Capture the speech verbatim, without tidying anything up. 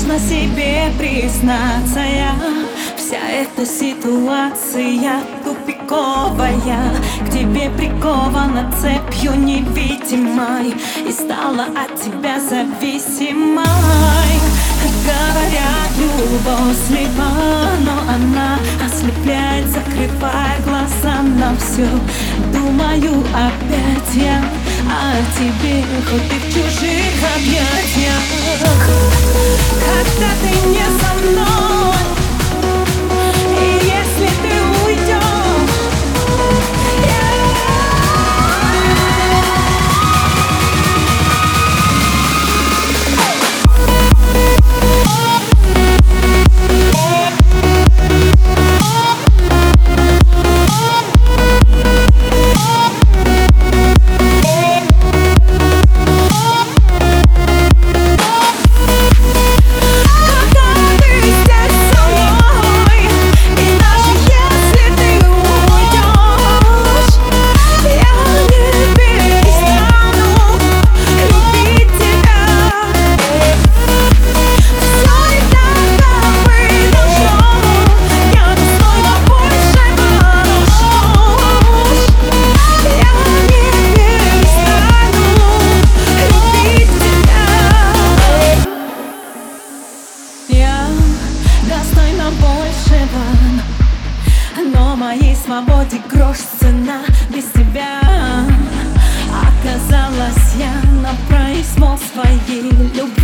сложно себе признаться я. Вся эта ситуация тупиковая, к тебе прикована цепью невидимой и стала от тебя зависимой. Говорят, любовь слепа, но она ослепляет, закрывая глаза на все. Думаю опять я о тебе, хоть и в чужих объятиях. Когда ты не со мной, и если ты уйдешь, достойна большего, но моей свободе грош цена. Без тебя оказалась я на произвол своей любви.